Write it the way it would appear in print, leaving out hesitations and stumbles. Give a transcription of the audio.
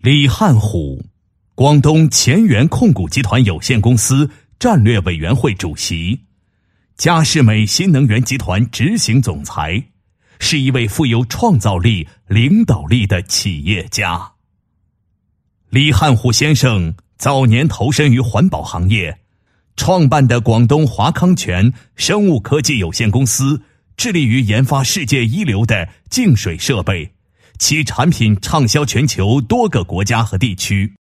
李汉虎，广东前沿控股集团有限公司战略委员会主席，嘉士美新能源集团执行总裁，是一位富有创造力、领导力的企业家。李汉虎先生早年投身于环保行业，创办的广东华康泉生物科技有限公司致力于研发世界一流的净水设备，其产品畅销全球多个国家和地区。